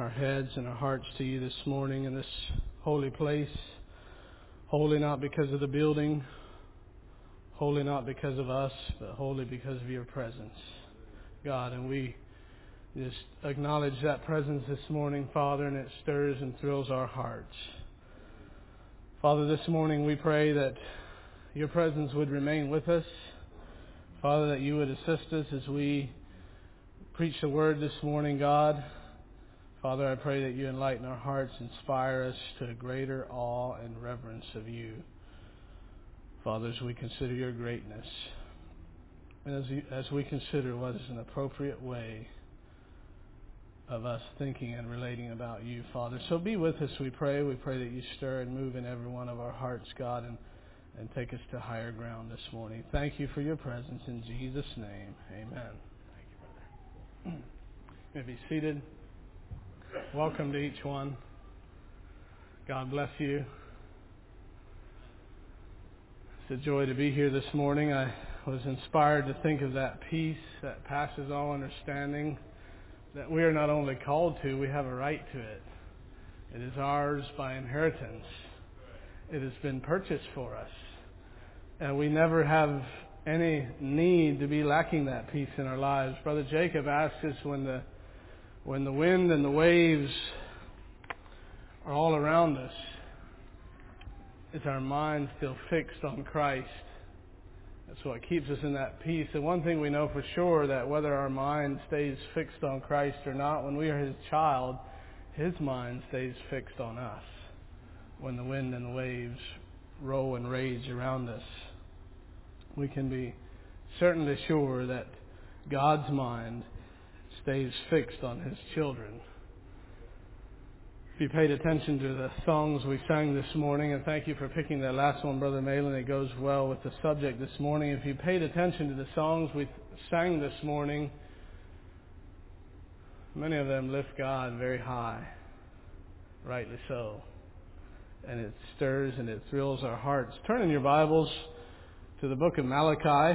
our heads and our hearts to you this morning in this holy place. Holy not because of the building, holy not because of us, but holy because of your presence, God. And we just acknowledge that presence this morning, Father, and it stirs and thrills our hearts. Father, this morning we pray that your presence would remain with us. Father, that you would assist us as we preach the word this morning, God. Father, I pray that you enlighten our hearts, inspire us to a greater awe and reverence of you. Father, as we consider your greatness, and as we consider what is an appropriate way of us thinking and relating about you, Father. So be with us, we pray. We pray that you stir and move in every one of our hearts, God, and take us to higher ground this morning. Thank you for your presence in Jesus' name. Amen. Thank you, brother. You may be seated. Welcome to each one. God bless you. It's a joy to be here this morning. I was inspired to think of that peace that passes all understanding, that we are not only called to, we have a right to it. It is ours by inheritance. It has been purchased for us. And we never have any need to be lacking that peace in our lives. Brother Jacob asked us, when the wind and the waves are all around us, is our mind still fixed on Christ? That's what keeps us in that peace. And one thing we know for sure, that whether our mind stays fixed on Christ or not, when we are His child, His mind stays fixed on us when the wind and the waves roll and rage around us. We can be certainly sure that God's mind stays fixed on His children. If you paid attention to the songs we sang this morning, and thank you for picking that last one, Brother Malin, it goes well with the subject this morning. If you paid attention to the songs we sang this morning, many of them lift God very high, rightly so. And it stirs and it thrills our hearts. Turn in your Bibles to the book of Malachi.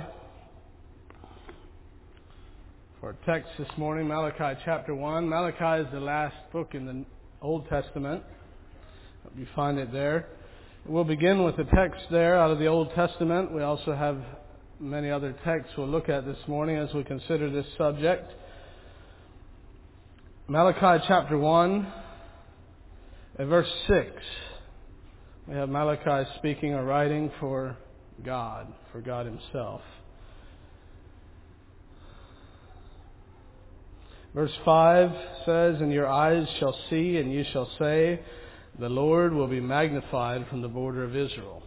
For our text this morning, Malachi chapter 1. Malachi is the last book in the Old Testament. You find it there. We'll begin with the text there out of the Old Testament. We also have many other texts we'll look at this morning as we consider this subject. Malachi chapter 1 and verse 6. We have Malachi speaking or writing for God Himself. Verse 5 says, "And your eyes shall see, and you shall say, the Lord will be magnified from the border of Israel.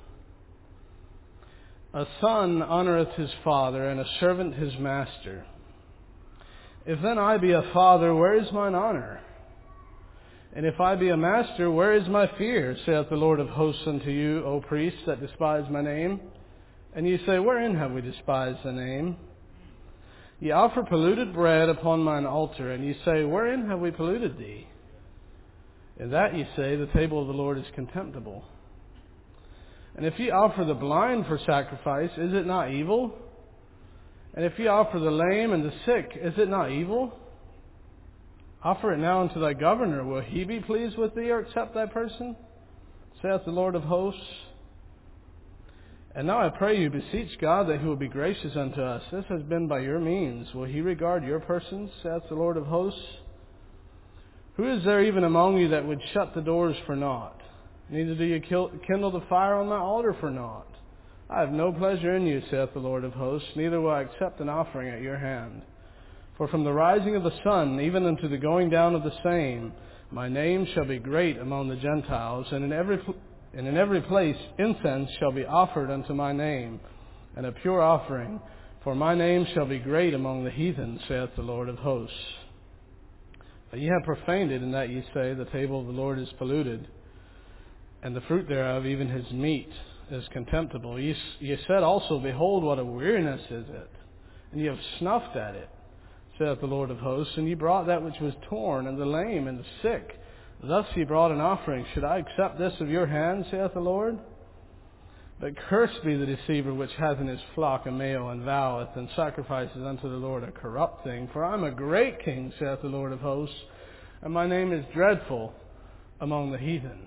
A son honoreth his father, and a servant his master. If then I be a father, where is mine honor? And if I be a master, where is my fear? Saith the Lord of hosts unto you, O priests that despise my name. And ye say, wherein have we despised the name? Ye offer polluted bread upon mine altar, and ye say, wherein have we polluted thee? In that ye say, the table of the Lord is contemptible. And if ye offer the blind for sacrifice, is it not evil? And if ye offer the lame and the sick, is it not evil? Offer it now unto thy governor. Will he be pleased with thee, or accept thy person? Saith the Lord of hosts. And now I pray you, beseech God that He will be gracious unto us. This has been by your means. Will He regard your persons? Saith the Lord of hosts. Who is there even among you that would shut the doors for naught? Neither do you kindle the fire on my altar for naught. I have no pleasure in you, saith the Lord of hosts, neither will I accept an offering at your hand. For from the rising of the sun, even unto the going down of the same, my name shall be great among the Gentiles, and in every place incense shall be offered unto my name, and a pure offering. For my name shall be great among the heathen, saith the Lord of hosts. But ye have profaned it, in that ye say, the table of the Lord is polluted, and the fruit thereof, even His meat, is contemptible. Ye said also, behold, what a weariness is it, and ye have snuffed at it, saith the Lord of hosts. And ye brought that which was torn, and the lame, and the sick. Thus ye brought an offering. Should I accept this of your hand, saith the Lord? But cursed be the deceiver which hath in his flock a male, and voweth, and sacrifices unto the Lord a corrupt thing. For I am a great king, saith the Lord of hosts. and my name is dreadful among the heathen.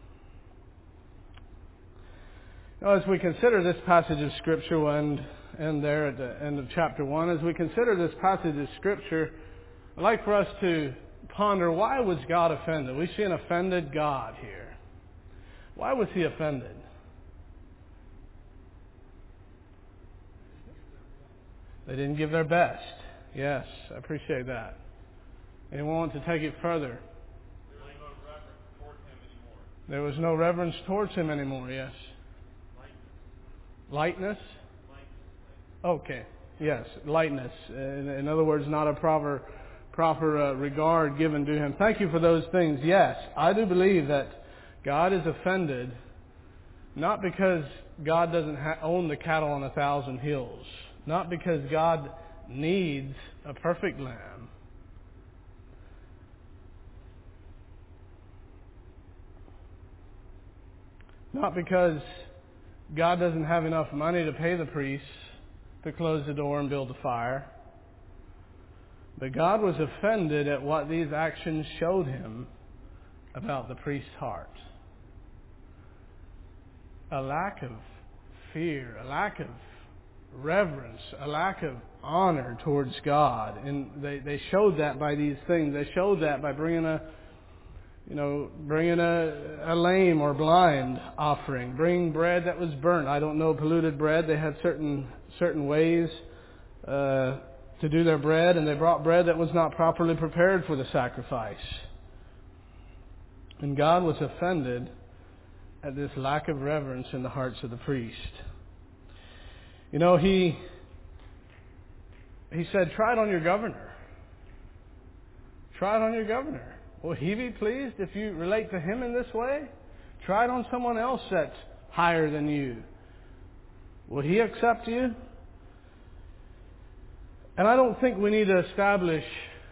Now, as we consider this passage of Scripture, we'll end there at the end of chapter 1. As we consider this passage of Scripture, I'd like for us to ponder, why was God offended? We see an offended God here. Why was He offended? They didn't give their best. Yes, I appreciate that. Anyone want to take it further? There was no reverence towards Him anymore, yes. Lightness? Okay, yes, lightness. In other words, not a proper regard given to Him. Thank you for those things. Yes, I do believe that God is offended, not because God doesn't own the cattle on 1,000 hills, not because God needs a perfect lamb, not because God doesn't have enough money to pay the priests to close the door and build a fire. But God was offended at what these actions showed Him about the priest's heart. A lack of fear, a lack of reverence, a lack of honor towards God. And they showed that by these things. They showed that by bringing a lame or blind offering, bringing bread that was burnt. I don't know polluted bread. They had certain ways to do their bread, and they brought bread that was not properly prepared for the sacrifice. And God was offended at this lack of reverence in the hearts of the priest. You know, He said, try it on your governor. Try it on your governor. Will He be pleased if you relate to him in this way? Try it on someone else that's higher than you. Will he accept you? And I don't think we need to establish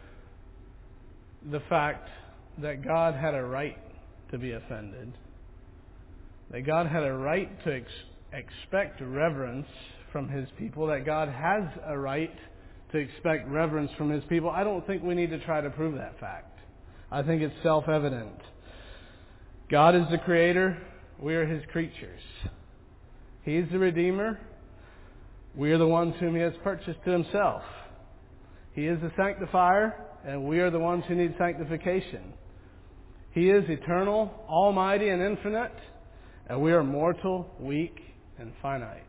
the fact that God had a right to be offended. That God had a right to expect reverence from His people. That God has a right to expect reverence from His people. I don't think we need to try to prove that fact. I think it's self-evident. God is the Creator. We are His creatures. He's the Redeemer. We are the ones whom He has purchased to Himself. He is the Sanctifier, and we are the ones who need sanctification. He is eternal, almighty, and infinite, and we are mortal, weak, and finite.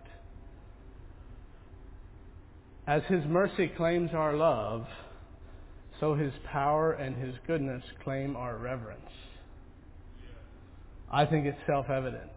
As His mercy claims our love, so His power and His goodness claim our reverence. I think it's self-evident.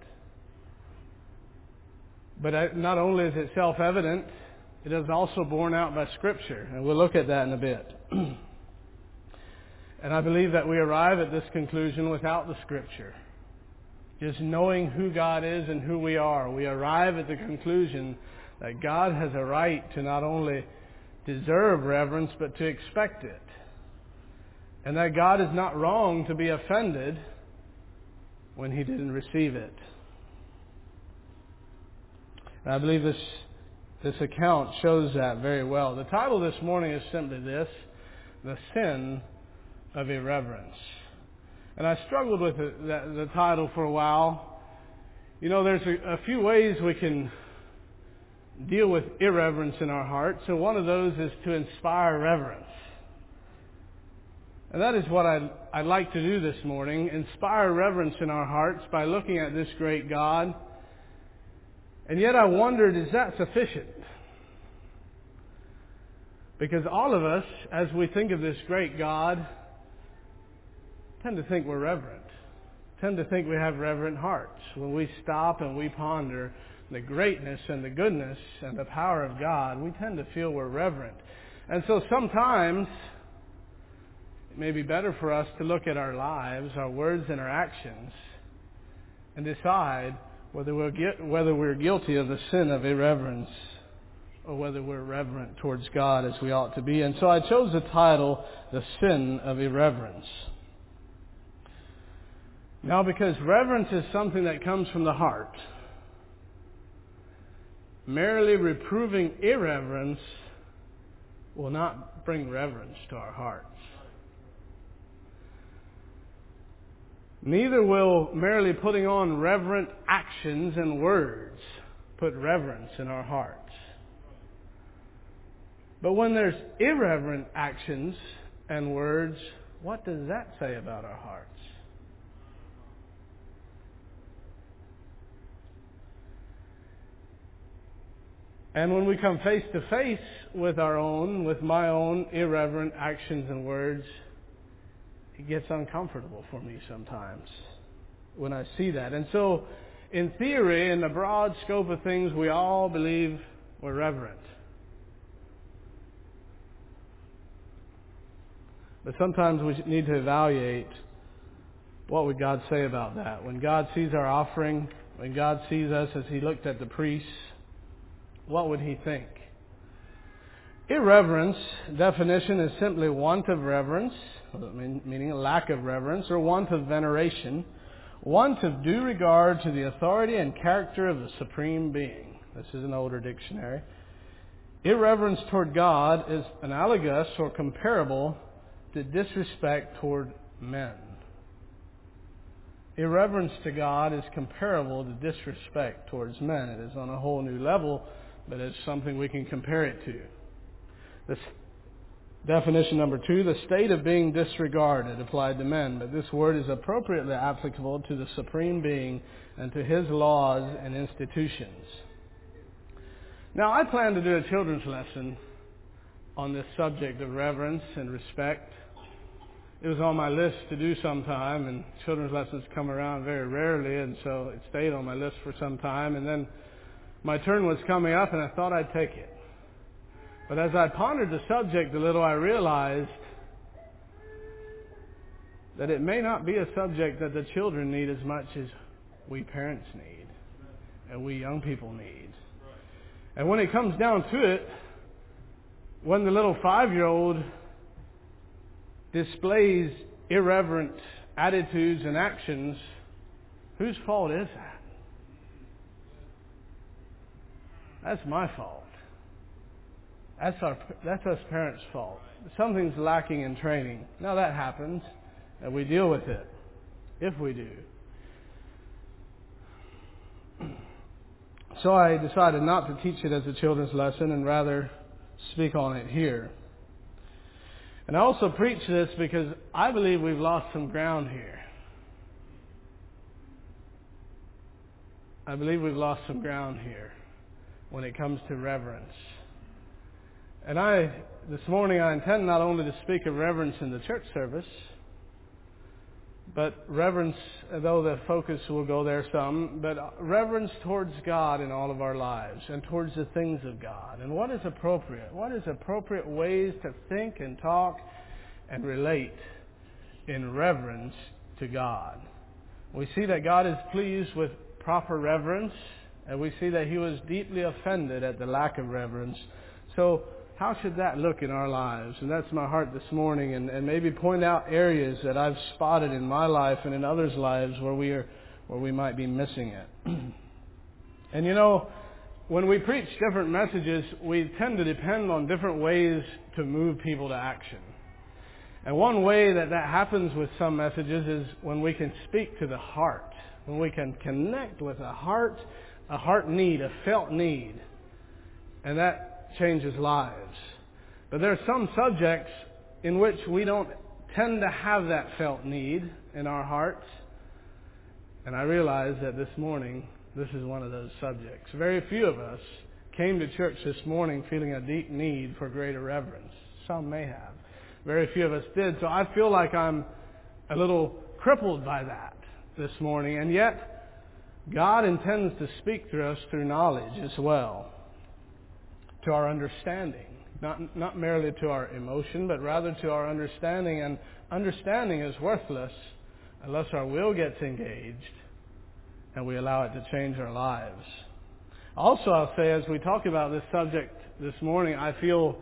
But not only is it self-evident, it is also borne out by Scripture. And we'll look at that in a bit. And I believe that we arrive at this conclusion without the Scripture. Just knowing who God is and who we are, we arrive at the conclusion that God has a right to not only deserve reverence, but to expect it. And that God is not wrong to be offended when He didn't receive it. And I believe this account shows that very well. The title this morning is simply this: The Sin of Irreverence. And I struggled with the title for a while. You know, there's a few ways we can deal with irreverence in our hearts. So one of those is to inspire reverence. And that is what I'd like to do this morning, inspire reverence in our hearts by looking at this great God. And yet I wondered, is that sufficient? Because all of us, as we think of this great God, tend to think we're reverent, tend to think we have reverent hearts. When we stop and we ponder the greatness and the goodness and the power of God, we tend to feel we're reverent. And so sometimes it may be better for us to look at our lives, our words and our actions, and decide whether we're guilty of the sin of irreverence or whether we're reverent towards God as we ought to be. And so I chose the title, The Sin of Irreverence. Now, because reverence is something that comes from the heart, merely reproving irreverence will not bring reverence to our hearts. Neither will merely putting on reverent actions and words put reverence in our hearts. But when there's irreverent actions and words, what does that say about our hearts? And when we come face to face with my own irreverent actions and words, it gets uncomfortable for me sometimes when I see that. And so, in theory, in the broad scope of things, we all believe we're reverent. But sometimes we need to evaluate what would God say about that. When God sees our offering, when God sees us as He looked at the priests, what would He think? Irreverence, definition, is simply want of reverence, meaning a lack of reverence, or want of veneration, want of due regard to the authority and character of the Supreme Being. This is an older dictionary. Irreverence toward God is analogous or comparable to disrespect toward men. Irreverence to God is comparable to disrespect towards men. It is on a whole new level, but it's something we can compare it to. This definition number 2, the state of being disregarded applied to men, but this word is appropriately applicable to the Supreme Being and to His laws and institutions. Now, I plan to do a children's lesson on this subject of reverence and respect. It was on my list to do sometime, and children's lessons come around very rarely, and so it stayed on my list for some time, and then my turn was coming up, and I thought I'd take it. But as I pondered the subject a little, I realized that it may not be a subject that the children need as much as we parents need and we young people need. And when it comes down to it, when the little 5-year-old displays irreverent attitudes and actions, whose fault is that? That's my fault. That's us parents' fault. Something's lacking in training. Now that happens, and we deal with it, if we do. So I decided not to teach it as a children's lesson and rather speak on it here. And I also preach this because I believe we've lost some ground here. I believe we've lost some ground here when it comes to reverence. And this morning I intend not only to speak of reverence in the church service, but reverence, though the focus will go there some, but reverence towards God in all of our lives and towards the things of God. And what is appropriate? What is appropriate ways to think and talk and relate in reverence to God? We see that God is pleased with proper reverence, and we see that He was deeply offended at the lack of reverence. So, how should that look in our lives? And that's my heart this morning, and maybe point out areas that I've spotted in my life and in others' lives where we might be missing it. And you know, when we preach different messages, we tend to depend on different ways to move people to action. And one way that happens with some messages is when we can speak to the heart, when we can connect with a heart need, a felt need, and that changes lives. But there are some subjects in which we don't tend to have that felt need in our hearts. And I realize that this morning, this is one of those subjects. Very few of us came to church this morning feeling a deep need for greater reverence. Some may have. Very few of us did. So I feel like I'm a little crippled by that this morning. And yet, God intends to speak through us through knowledge as well, to our understanding, not merely to our emotion, but rather to our understanding. And understanding is worthless unless our will gets engaged and we allow it to change our lives. Also, I'll say, as we talk about this subject this morning, I feel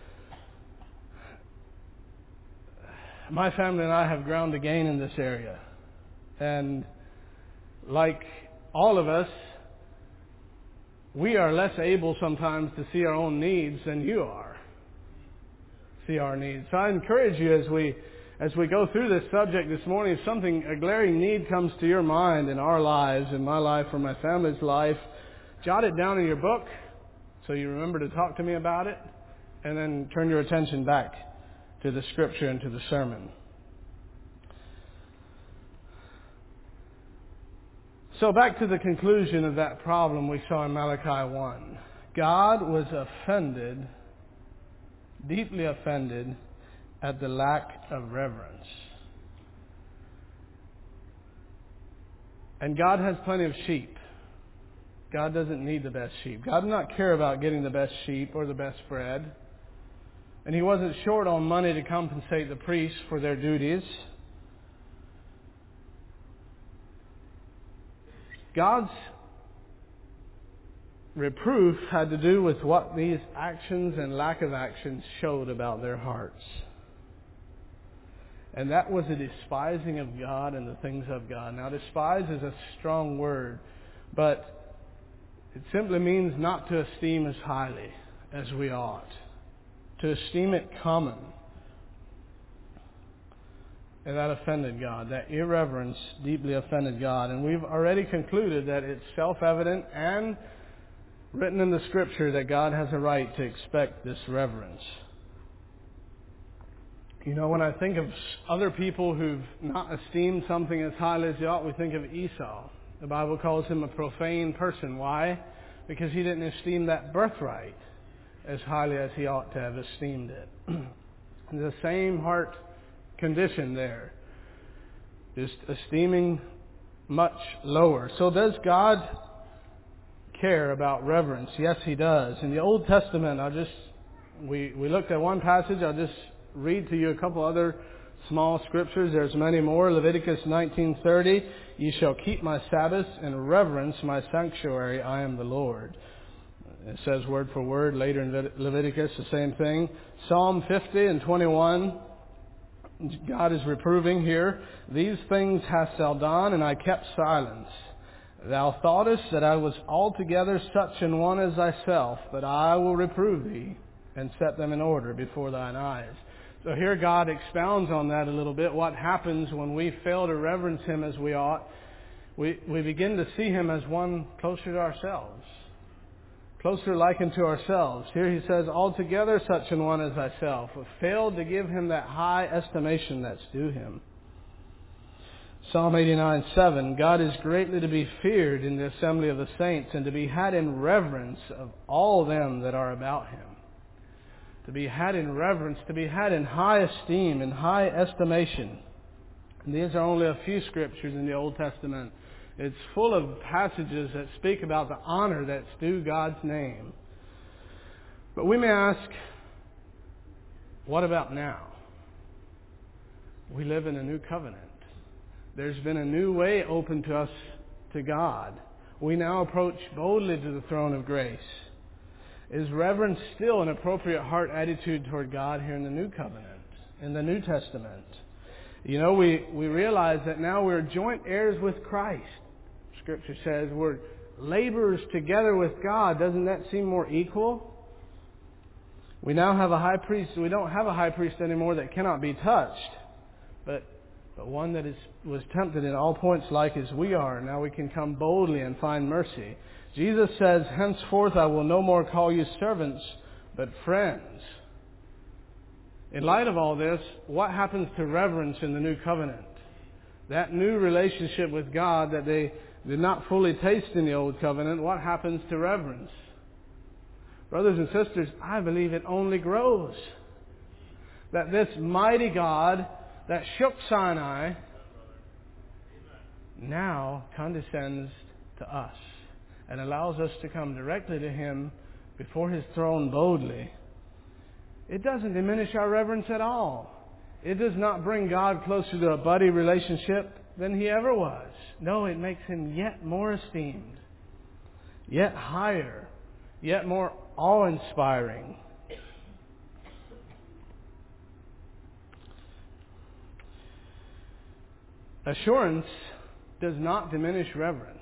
my family and I have ground to gain in this area. And like all of us, we are less able sometimes to see our own needs than you are. See our needs. So I encourage you as we go through this subject this morning, if a glaring need comes to your mind in our lives, in my life or my family's life, jot it down in your book so you remember to talk to me about it, and then turn your attention back to the Scripture and to the sermon. So back to the conclusion of that problem we saw in Malachi 1. God was offended, deeply offended, at the lack of reverence. And God has plenty of sheep. God doesn't need the best sheep. God did not care about getting the best sheep or the best bread. And He wasn't short on money to compensate the priests for their duties. God's reproof had to do with what these actions and lack of actions showed about their hearts. And that was a despising of God and the things of God. Now, despise is a strong word, but it simply means not to esteem as highly as we ought. To esteem it common. And that offended God. That irreverence deeply offended God. And we've already concluded that it's self-evident and written in the Scripture that God has a right to expect this reverence. You know, when I think of other people who've not esteemed something as highly as they ought, we think of Esau. The Bible calls him a profane person. Why? Because he didn't esteem that birthright as highly as he ought to have esteemed it. The same heart condition there. Just esteeming much lower. So does God care about reverence? Yes, He does. In the Old Testament, we looked at one passage. I'll just read to you a couple other small scriptures. There's many more. Leviticus 19:30, "Ye shall keep my Sabbaths and reverence my sanctuary. I am the Lord." It says word for word later in Leviticus the same thing. Psalm 50 and 21, God is reproving here. "These things hast thou done, and I kept silence. Thou thoughtest that I was altogether such an one as thyself, but I will reprove thee, and set them in order before thine eyes." So here God expounds on that a little bit. What happens when we fail to reverence Him as we ought? We begin to see Him as one closer to ourselves. Closer likened to ourselves. Here He says, "Altogether such an one as thyself." We failed to give Him that high estimation that's due Him. Psalm 89:7, "God is greatly to be feared in the assembly of the saints, and to be had in reverence of all them that are about Him." To be had in reverence, to be had in high esteem, in high estimation. And these are only a few scriptures in the Old Testament. It's full of passages that speak about the honor that's due God's name. But we may ask, what about now? We live in a new covenant. There's been a new way open to us to God. We now approach boldly to the throne of grace. Is reverence still an appropriate heart attitude toward God here in the new covenant, in the New Testament? You know, we realize that now we're joint heirs with Christ. Scripture says we're laborers together with God. Doesn't that seem more equal? We now have a high priest. We don't have a high priest anymore that cannot be touched, but one that was tempted in all points like as we are. Now we can come boldly and find mercy. Jesus says, "Henceforth I will no more call you servants, but friends." In light of all this, what happens to reverence in the new covenant? That new relationship with God that they did not fully taste in the old covenant, what happens to reverence? Brothers and sisters, I believe it only grows. That this mighty God that shook Sinai now condescends to us and allows us to come directly to Him before His throne boldly. It doesn't diminish our reverence at all. It does not bring God closer to a buddy relationship than He ever was. No, it makes Him yet more esteemed, yet higher, yet more awe-inspiring. Assurance does not diminish reverence.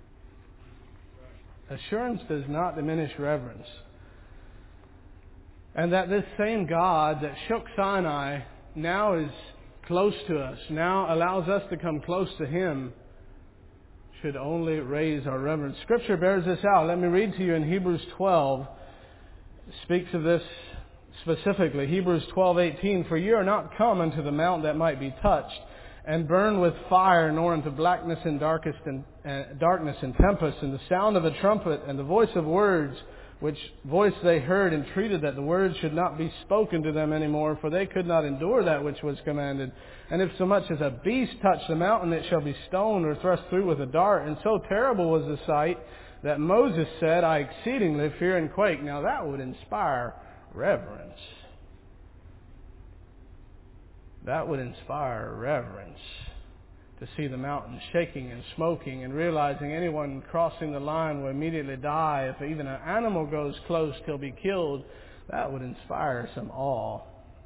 Assurance does not diminish reverence. And that this same God that shook Sinai now is close to us, now allows us to come close to Him, should only raise our reverence. Scripture bears this out. Let me read to you in Hebrews 12. It speaks of this specifically. Hebrews 12:18. For ye are not come unto the mount that might be touched, and burned with fire, nor into blackness and darkness and tempest, and the sound of a trumpet, and the voice of words, which voice they heard, entreated that the words should not be spoken to them any more, for they could not endure that which was commanded. And if so much as a beast touch the mountain, it shall be stoned or thrust through with a dart. And so terrible was the sight that Moses said, I exceedingly fear and quake. Now that would inspire reverence. That would inspire reverence. To see the mountain shaking and smoking and realizing anyone crossing the line will immediately die. If even an animal goes close, he'll be killed. That would inspire some awe.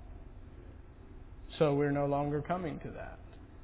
So we're no longer coming to that.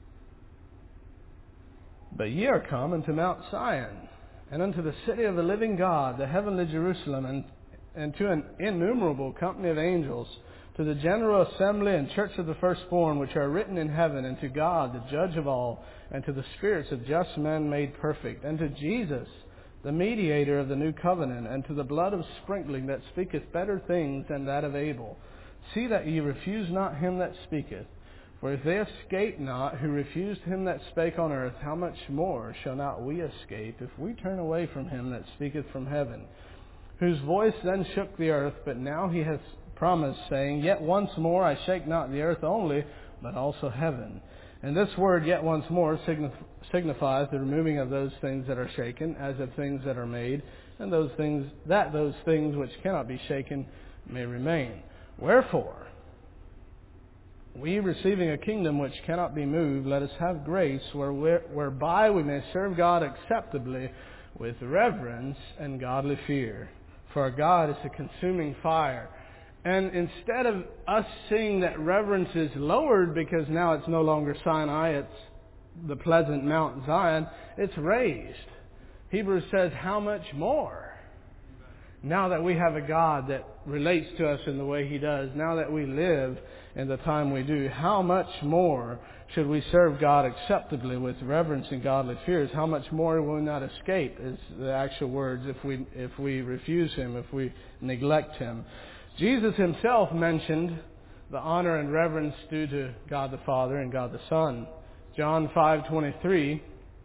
But ye are come unto Mount Sion, and unto the city of the living God, the heavenly Jerusalem, and to an innumerable company of angels, to the general assembly and church of the firstborn, which are written in heaven, and to God, the judge of all, and to the spirits of just men made perfect, and to Jesus, the mediator of the new covenant, and to the blood of sprinkling that speaketh better things than that of Abel. See that ye refuse not him that speaketh. For if they escape not who refused him that spake on earth, how much more shall not we escape if we turn away from him that speaketh from heaven? Whose voice then shook the earth, but now he hath promised, saying, Yet once more I shake not the earth only, but also heaven. And this word, yet once more, signifies the removing of those things that are shaken, as of things that are made, and those things which cannot be shaken may remain. Wherefore, we, receiving a kingdom which cannot be moved, let us have grace whereby we may serve God acceptably with reverence and godly fear. For our God is a consuming fire. And instead of us seeing that reverence is lowered because now it's no longer Sinai, it's the pleasant Mount Zion, it's raised. Hebrews says, how much more? Now that we have a God that relates to us in the way He does, now that we live in the time we do, how much more should we serve God acceptably with reverence and godly fears? How much more will we not escape, is the actual words, if we refuse Him, if we neglect Him. Jesus Himself mentioned the honor and reverence due to God the Father and God the Son. John 5:23,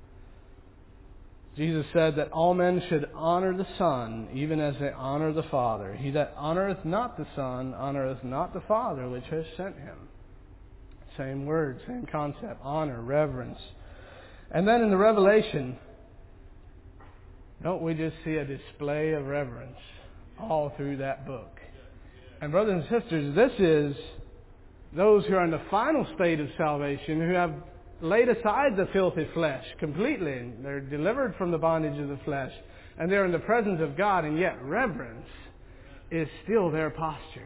Jesus said that all men should honor the Son, even as they honor the Father. He that honoreth not the Son, honoreth not the Father which has sent Him. Same word, same concept, honor, reverence. And then in the Revelation, don't we just see a display of reverence all through that book? And brothers and sisters, this is those who are in the final state of salvation, who have laid aside the filthy flesh completely. They're delivered from the bondage of the flesh. And they're in the presence of God, and yet reverence is still their posture.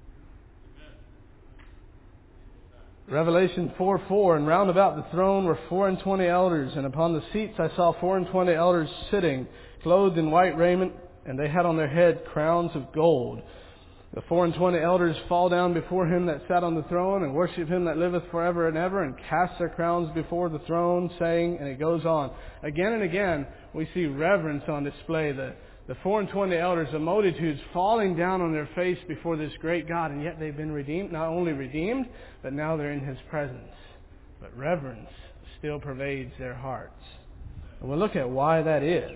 Revelation 4:4, and round about the throne were 24 elders, and upon the seats I saw 24 elders sitting, clothed in white raiment, and they had on their head crowns of gold. The 24 elders fall down before Him that sat on the throne, and worship Him that liveth forever and ever, and cast their crowns before the throne, saying, and it goes on. Again and again, we see reverence on display. The 24 elders, the multitudes, falling down on their face before this great God, and yet they've been redeemed. Not only redeemed, but now they're in His presence. But reverence still pervades their hearts. And we'll look at why that is.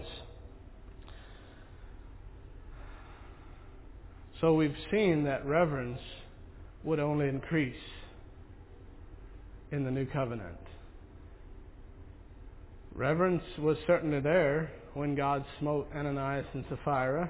So we've seen that reverence would only increase in the new covenant. Reverence was certainly there when God smote Ananias and Sapphira.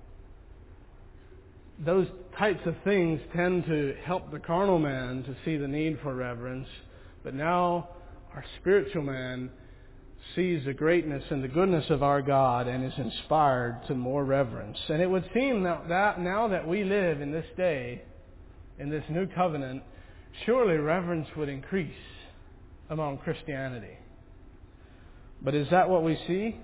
Those types of things tend to help the carnal man to see the need for reverence. But now our spiritual man sees the greatness and the goodness of our God and is inspired to more reverence. And it would seem that now that we live in this day, in this new covenant, surely reverence would increase among Christianity. But is that what we see?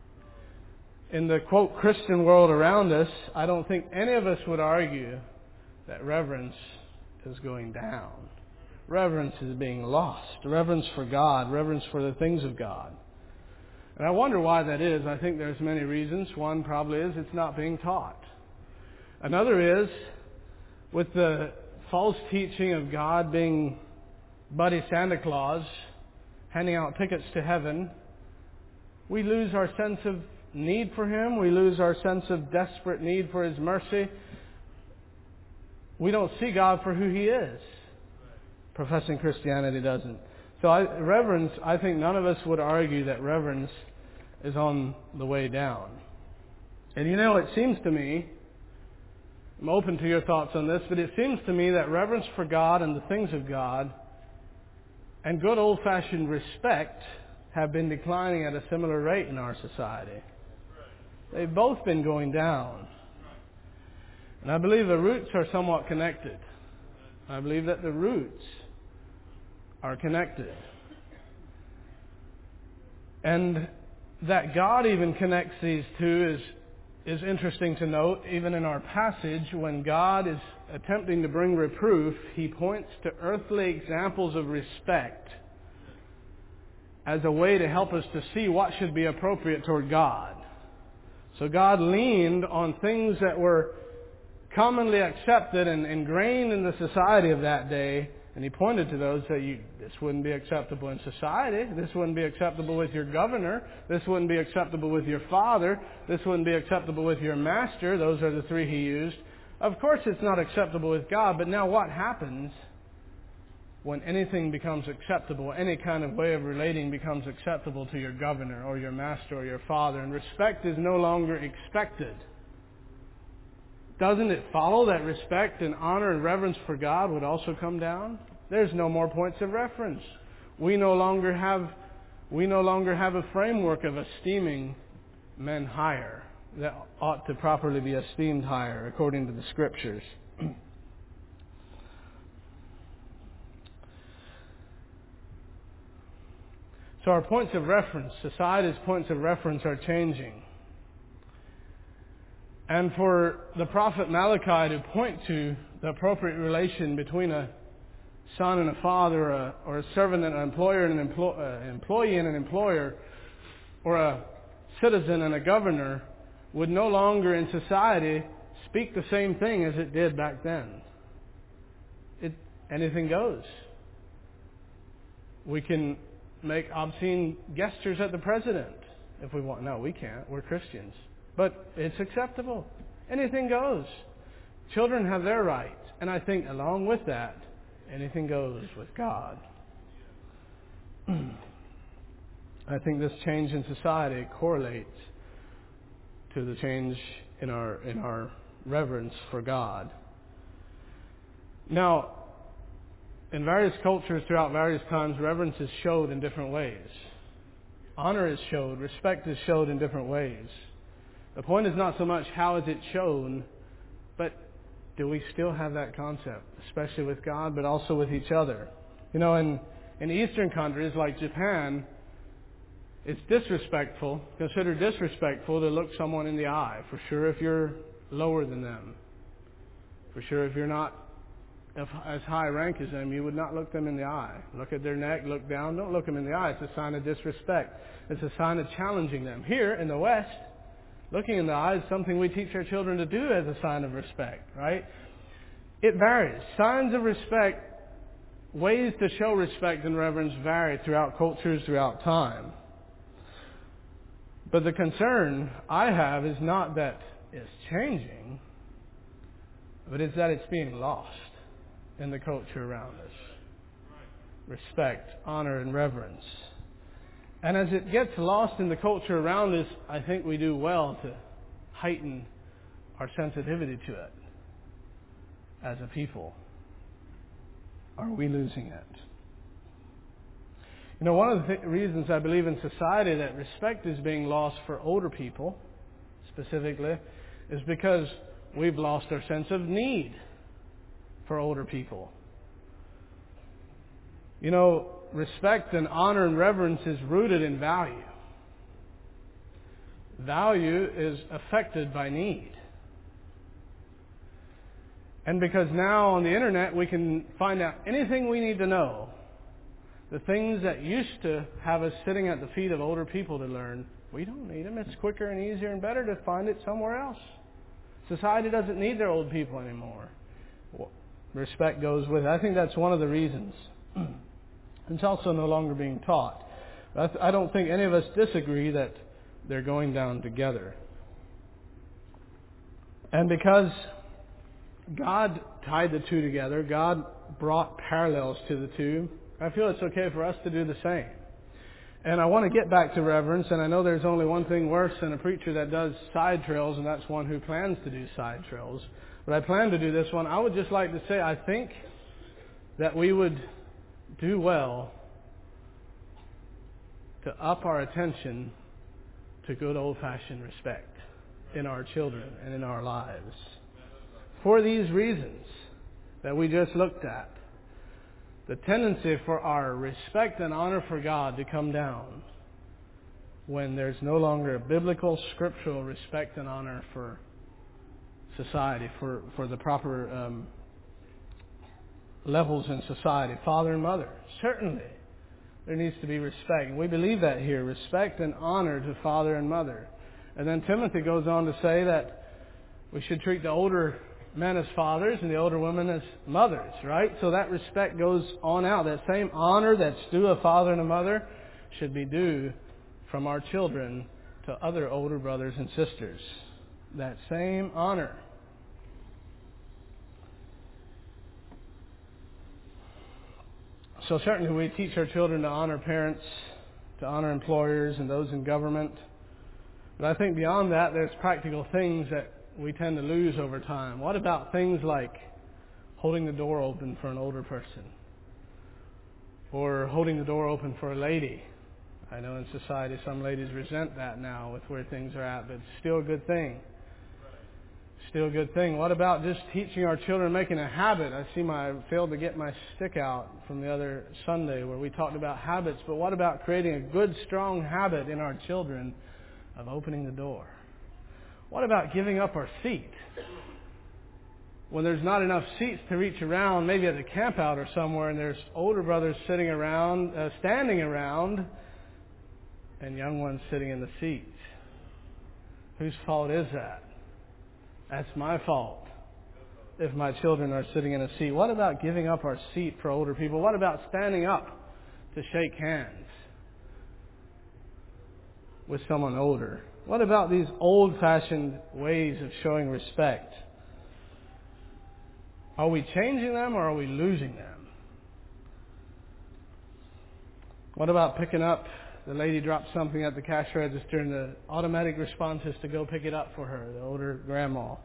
In the, quote, Christian world around us, I don't think any of us would argue that reverence is going down. Reverence is being lost. Reverence for God, reverence for the things of God. And I wonder why that is. I think there's many reasons. One probably is it's not being taught. Another is, with the false teaching of God being Buddy Santa Claus, handing out tickets to heaven, we lose our sense of need for Him. We lose our sense of desperate need for His mercy. We don't see God for who He is. Professing Christianity doesn't. So reverence, I think none of us would argue that reverence is on the way down. And it seems to me, I'm open to your thoughts on this, but it seems to me that reverence for God and the things of God and good old-fashioned respect have been declining at a similar rate in our society. They've both been going down. And I believe the roots are somewhat connected. I believe that the roots are connected. And that God even connects these two is interesting to note. Even in our passage, when God is attempting to bring reproof, He points to earthly examples of respect as a way to help us to see what should be appropriate toward God. So God leaned on things that were commonly accepted and ingrained in the society of that day, and He pointed to those that this wouldn't be acceptable in society. This wouldn't be acceptable with your governor. This wouldn't be acceptable with your father. This wouldn't be acceptable with your master. Those are the three He used. Of course it's not acceptable with God, but now what happens when anything becomes acceptable, any kind of way of relating becomes acceptable to your governor or your master or your father, and respect is no longer expected? Doesn't it follow that respect and honor and reverence for God would also come down? There's no more points of reference. We no longer have a framework of esteeming men higher that ought to properly be esteemed higher according to the Scriptures. So our points of reference, society's points of reference are changing. And for the prophet Malachi to point to the appropriate relation between a son and a father, or a servant and an employer and an employee and an employer, or a citizen and a governor, would no longer in society speak the same thing as it did back then. Anything goes. We can make obscene gestures at the president if we want. No, we can't. We're Christians. But it's acceptable. Anything goes. Children have their rights. And I think along with that, anything goes with God. I think this change in society correlates to the change in our reverence for God. Now, in various cultures throughout various times, reverence is showed in different ways. Honor is showed. Respect is showed in different ways. The point is not so much how is it shown, but do we still have that concept, especially with God, but also with each other? In Eastern countries like Japan, it's considered disrespectful to look someone in the eye, for sure if you're lower than them. For sure if you're not as high rank as them, you would not look them in the eye. Look at their neck, look down, don't look them in the eye. It's a sign of disrespect. It's a sign of challenging them. Here in the West, looking in the eye is something we teach our children to do as a sign of respect, right? It varies. Signs of respect, ways to show respect and reverence vary throughout cultures, throughout time. But the concern I have is not that it's changing, but it's that it's being lost in the culture around us. Respect, honor, and reverence. And as it gets lost in the culture around us, I think we do well to heighten our sensitivity to it as a people. Are we losing it? One of the reasons I believe in society that respect is being lost for older people, specifically, is because we've lost our sense of need for older people. Respect and honor and reverence is rooted in value. Value is affected by need. And because now on the internet we can find out anything we need to know, the things that used to have us sitting at the feet of older people to learn, we don't need them. It's quicker and easier and better to find it somewhere else. Society doesn't need their old people anymore. Respect goes with it. I think that's one of the reasons. It's also no longer being taught. I don't think any of us disagree that they're going down together. And because God tied the two together, God brought parallels to the two, I feel it's okay for us to do the same. And I want to get back to reverence, and I know there's only one thing worse than a preacher that does side trails, and that's one who plans to do side trails. But I plan to do this one. I would just like to say I think that we would do well to up our attention to good old-fashioned respect in our children and in our lives. For these reasons that we just looked at, the tendency for our respect and honor for God to come down when there's no longer a biblical, scriptural respect and honor for society, for the proper levels in society, father and mother. Certainly, there needs to be respect. And we believe that here, respect and honor to father and mother. And then Timothy goes on to say that we should treat the older men as fathers and the older women as mothers, right? So that respect goes on out. That same honor that's due a father and a mother should be due from our children to other older brothers and sisters. That same honor. So certainly we teach our children to honor parents, to honor employers and those in government. But I think beyond that, there's practical things that we tend to lose over time. What about things like holding the door open for an older person? Or holding the door open for a lady? I know in society some ladies resent that now with where things are at, but it's still a good thing. Still a good thing. What about just teaching our children, making a habit? I failed to get my stick out from the other Sunday where we talked about habits, but what about creating a good, strong habit in our children of opening the door? What about giving up our seat? When there's not enough seats to reach around, maybe at the camp out or somewhere, and there's older brothers sitting around, standing around, and young ones sitting in the seats. Whose fault is that? That's my fault if my children are sitting in a seat. What about giving up our seat for older people? What about standing up to shake hands with someone older? What about these old-fashioned ways of showing respect? Are we changing them or are we losing them? What about picking up, the lady dropped something at the cash register and the automatic response is to go pick it up for her, the older grandma?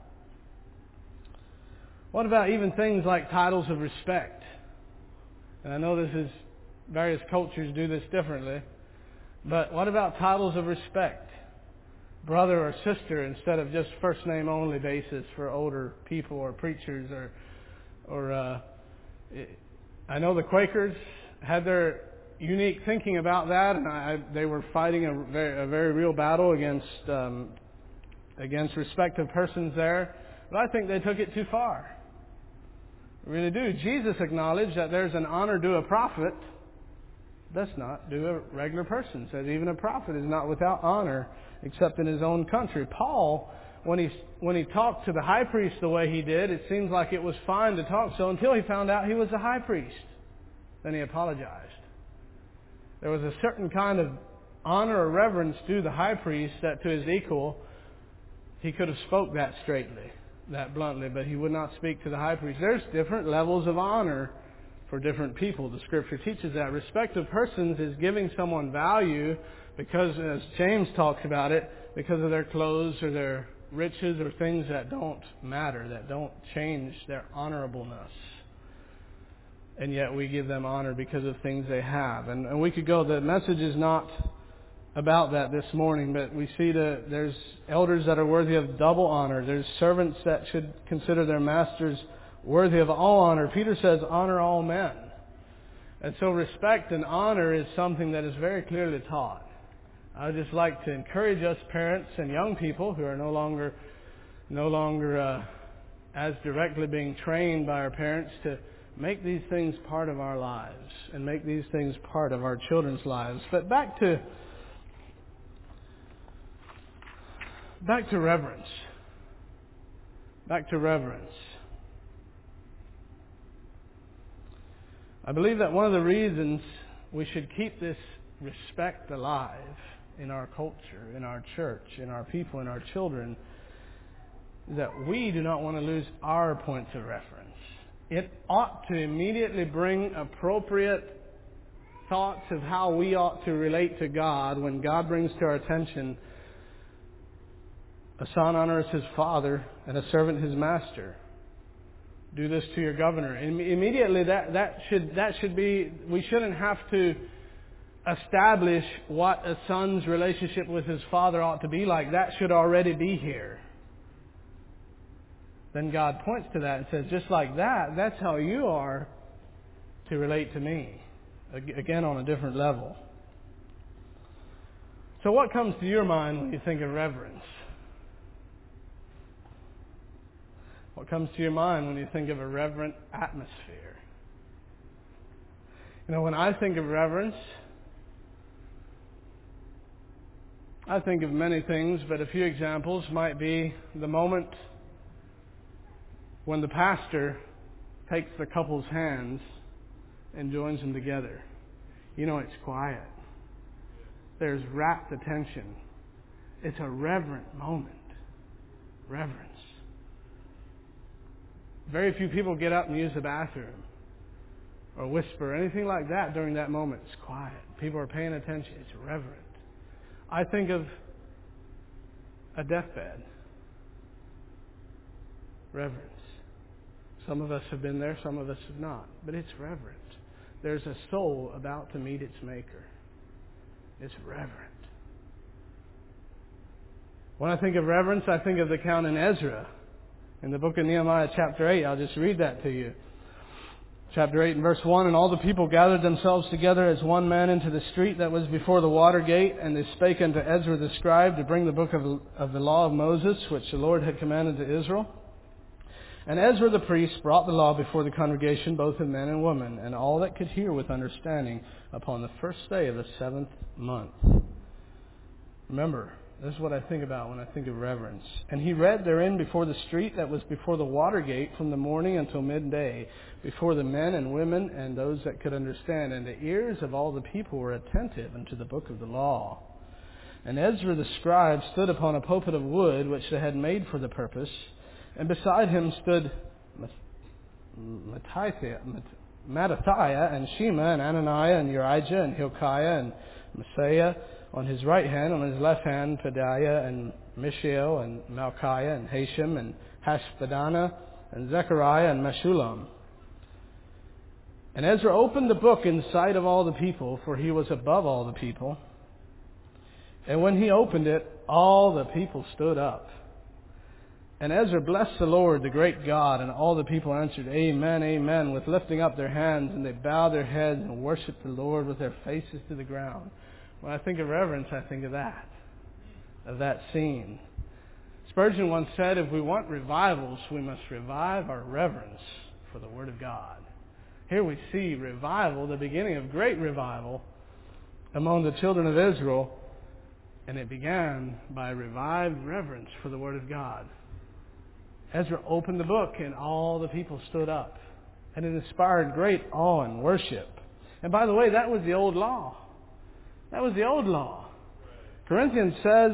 What about even things like titles of respect? And I know various cultures do this differently, but what about titles of respect? Brother or sister instead of just first name only basis for older people or preachers or I know the Quakers had their unique thinking about that, and they were fighting a very real battle against respect of persons there. But I think they took it too far. They really do. Jesus acknowledged that there's an honor due a prophet. That's not due a regular person. Says even a prophet is not without honor except in his own country. Paul, when he talked to the high priest the way he did, it seems like it was fine to talk so until he found out he was a high priest. Then he apologized. There was a certain kind of honor or reverence due the high priest that to his equal, he could have spoke that straightly, that bluntly, but he would not speak to the high priest. There's different levels of honor for different people. The Scripture teaches that. Respect of persons is giving someone value because, as James talks about it, because of their clothes or their riches or things that don't matter, that don't change their honorableness. And yet we give them honor because of things they have. And we could go, the message is not about that this morning, but we see there's elders that are worthy of double honor. There's servants that should consider their masters worthy of all honor. Peter says, honor all men. And so respect and honor is something that is very clearly taught. I would just like to encourage us parents and young people who are no longer as directly being trained by our parents to make these things part of our lives and make these things part of our children's lives. But back to reverence. Back to reverence. I believe that one of the reasons we should keep this respect alive in our culture, in our church, in our people, in our children, is that we do not want to lose our points of reference. It ought to immediately bring appropriate thoughts of how we ought to relate to God when God brings to our attention a son honors his father and a servant his master. Do this to your governor. Immediately that should be, we shouldn't have to establish what a son's relationship with his father ought to be like. That should already be here. Then God points to that and says, just like that, that's how you are to relate to me. Again, on a different level. So what comes to your mind when you think of reverence? What comes to your mind when you think of a reverent atmosphere? You know, when I think of reverence, I think of many things, but a few examples might be the moment when the pastor takes the couple's hands and joins them together. You know, it's quiet. There's rapt attention. It's a reverent moment. Reverence. Very few people get up and use the bathroom or whisper or anything like that during that moment. It's quiet. People are paying attention. It's reverent. I think of a deathbed. Reverence. Some of us have been there, some of us have not. But it's reverent. There's a soul about to meet its Maker. It's reverent. When I think of reverence, I think of the account in Ezra. In the book of Nehemiah, chapter 8, I'll just read that to you. Chapter 8 and verse 1, and all the people gathered themselves together as one man into the street that was before the water gate, and they spake unto Ezra the scribe to bring the book of the law of Moses, which the Lord had commanded to Israel. And Ezra the priest brought the law before the congregation, both of men and women, and all that could hear with understanding, upon the first day of the 7th month. Remember, this is what I think about when I think of reverence. And he read therein before the street that was before the water gate from the morning until midday, before the men and women and those that could understand. And the ears of all the people were attentive unto the book of the law. And Ezra the scribe stood upon a pulpit of wood, which they had made for the purpose. And beside him stood Mattathiah and Shema and Ananiah and Urijah and Hilkiah and Messiah on his right hand, on his left hand Pedaiah and Mishael and Malchiah and Hashem and Hashbaddanah and Zechariah and Meshullam. And Ezra opened the book in sight of all the people, for he was above all the people. And when he opened it, all the people stood up. And Ezra blessed the Lord, the great God, and all the people answered, Amen, Amen, with lifting up their hands, and they bowed their heads and worshiped the Lord with their faces to the ground. When I think of reverence, I think of that scene. Spurgeon once said, if we want revivals, we must revive our reverence for the Word of God. Here we see revival, the beginning of great revival among the children of Israel, and it began by revived reverence for the Word of God. Ezra opened the book and all the people stood up. And it inspired great awe and worship. And by the way, that was the old law. That was the old law. Corinthians says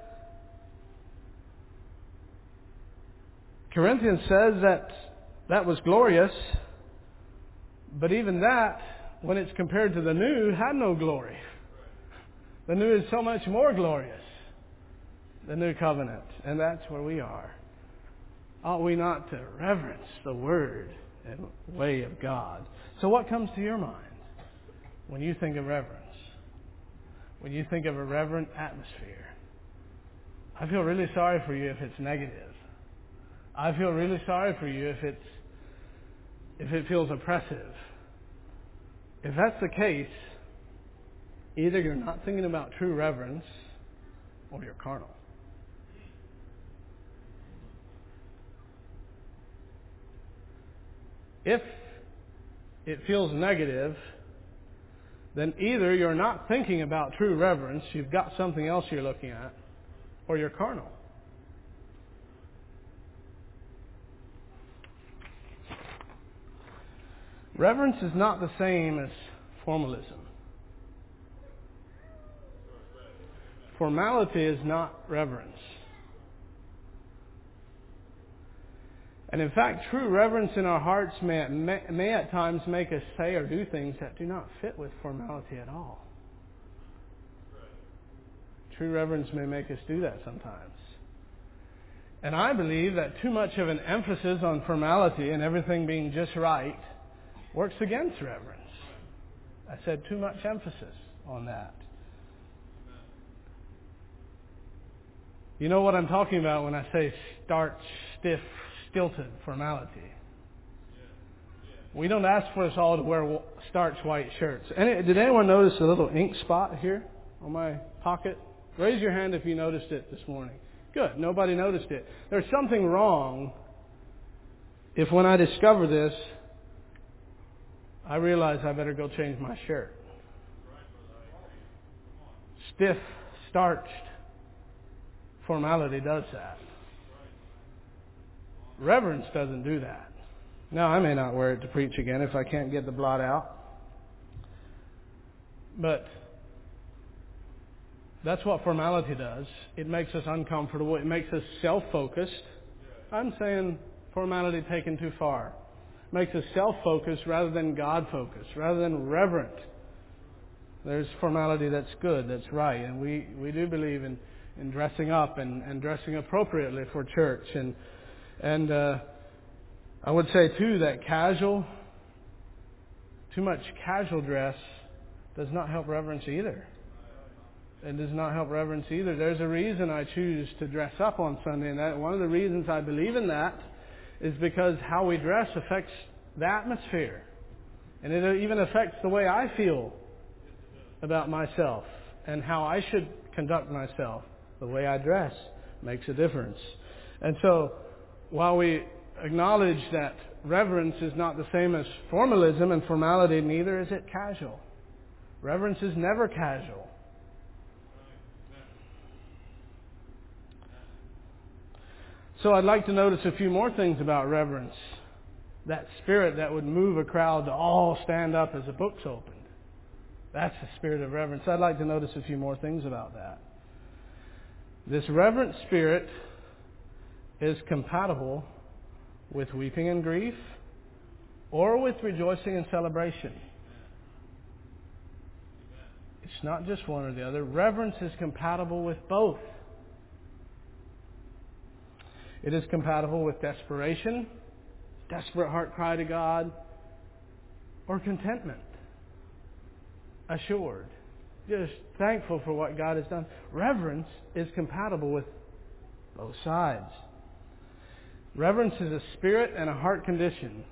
that was glorious. But even that, when it's compared to the new, had no glory. The new is so much more glorious. The new covenant. And that's where we are. Ought we not to reverence the Word and way of God? So what comes to your mind when you think of reverence? When you think of a reverent atmosphere? I feel really sorry for you if it's negative. I feel really sorry for you if it feels oppressive. If that's the case, either you're not thinking about true reverence or you're carnal. If it feels negative, then either you're not thinking about true reverence, you've got something else you're looking at, or you're carnal. Reverence is not the same as formalism. Formality is not reverence. And in fact, true reverence in our hearts may at times make us say or do things that do not fit with formality at all. True reverence may make us do that sometimes. And I believe that too much of an emphasis on formality and everything being just right works against reverence. I said too much emphasis on that. You know what I'm talking about when I say starch, stiff, stilted formality. We don't ask for us all to wear starch white shirts. Did anyone notice a little ink spot here on my pocket? Raise your hand if you noticed it this morning. Good. Nobody noticed it. There's something wrong if when I discover this, I realize I better go change my shirt. Stiff, starched formality does that. Reverence doesn't do that. Now, I may not wear it to preach again if I can't get the blot out. But that's what formality does. It makes us uncomfortable. It makes us self-focused. I'm saying formality taken too far. It makes us self-focused rather than God-focused, rather than reverent. There's formality that's good, that's right. And we do believe in dressing up and dressing appropriately for church. And I would say, too, that too much casual dress does not help reverence either. It does not help reverence either. There's a reason I choose to dress up on Sunday, and one of the reasons I believe in that is because how we dress affects the atmosphere. And it even affects the way I feel about myself and how I should conduct myself. The way I dress makes a difference. And so, while we acknowledge that reverence is not the same as formalism and formality, neither is it casual. Reverence is never casual. So I'd like to notice a few more things about reverence. That spirit that would move a crowd to all stand up as a book's opened. That's the spirit of reverence. I'd like to notice a few more things about that. This reverent spirit is compatible with weeping and grief or with rejoicing and celebration. It's not just one or the other. Reverence is compatible with both. It is compatible with desperation, desperate heart cry to God, or contentment, assured, just thankful for what God has done. Reverence is compatible with both sides. Reverence is a spirit and a heart condition,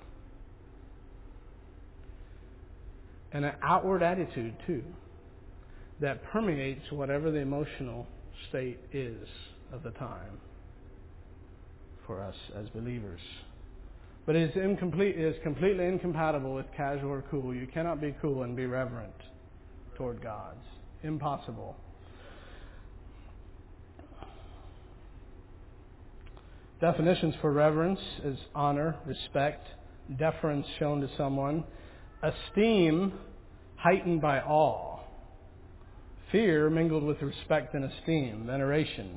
and an outward attitude too, that permeates whatever the emotional state is of the time for us as believers. But it is completely incompatible with casual or cool. You cannot be cool and be reverent toward God. Impossible. Definitions for reverence is honor, respect, deference shown to someone, esteem heightened by awe, fear mingled with respect and esteem, veneration.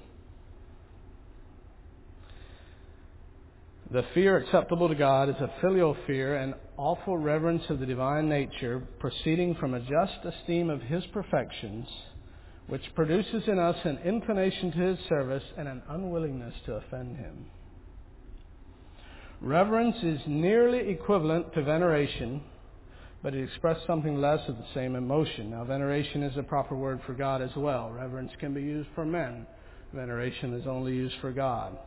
The fear acceptable to God is a filial fear and awful reverence of the divine nature, proceeding from a just esteem of His perfections, which produces in us an inclination to His service and an unwillingness to offend Him. Reverence is nearly equivalent to veneration, but it expresses something less of the same emotion. Now, veneration is a proper word for God as well. Reverence can be used for men. Veneration is only used for God.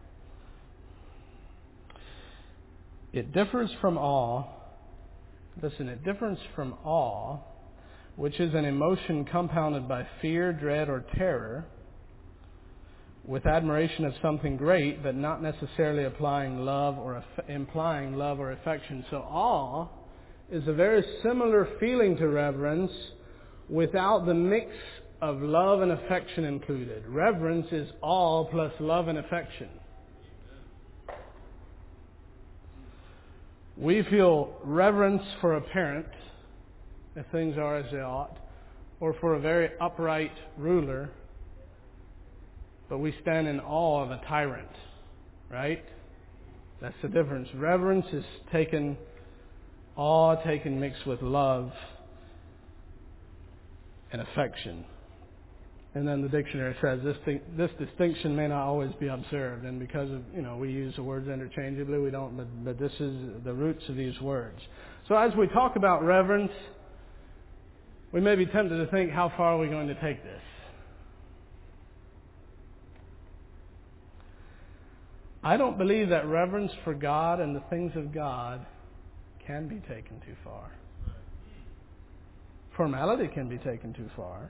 It differs from awe. Listen, it differs from awe, which is an emotion compounded by fear, dread, or terror, with admiration of something great, but not necessarily implying love or affection. So awe is a very similar feeling to reverence without the mix of love and affection included. Reverence is awe plus love and affection. We feel reverence for a parent, if things are as they ought, or for a very upright ruler, but we stand in awe of a tyrant, right? That's the difference. Reverence is awe taken mixed with love and affection. And then the dictionary says this distinction may not always be observed, and because of, we use the words interchangeably, we don't, but this is the roots of these words. So as we talk about reverence, we may be tempted to think, how far are we going to take this? I don't believe that reverence for God and the things of God can be taken too far. Formality can be taken too far.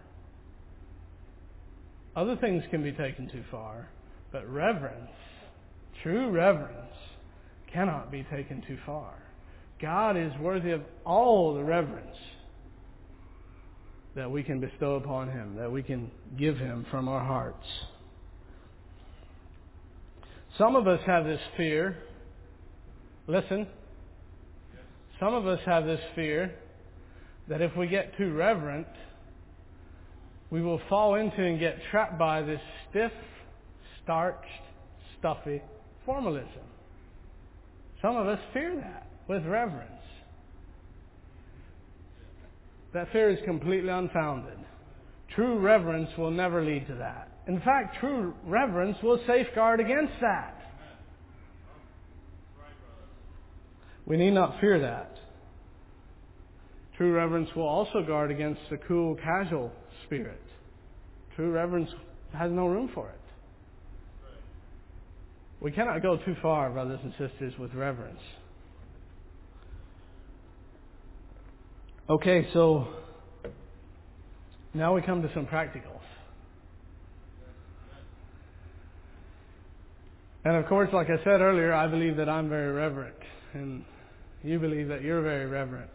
Other things can be taken too far. But reverence, true reverence, cannot be taken too far. God is worthy of all the reverence that we can bestow upon Him, that we can give Him from our hearts. Some of us have this fear. Listen. Some of us have this fear that if we get too reverent, we will fall into and get trapped by this stiff, starched, stuffy formalism. Some of us fear that with reverence. That fear is completely unfounded. True reverence will never lead to that. In fact, true reverence will safeguard against that. We need not fear that. True reverence will also guard against the cool, casual spirit. True reverence has no room for it. We cannot go too far, brothers and sisters, with reverence. Okay, so now we come to some practicals. And of course, like I said earlier, I believe that I'm very reverent. And you believe that you're very reverent.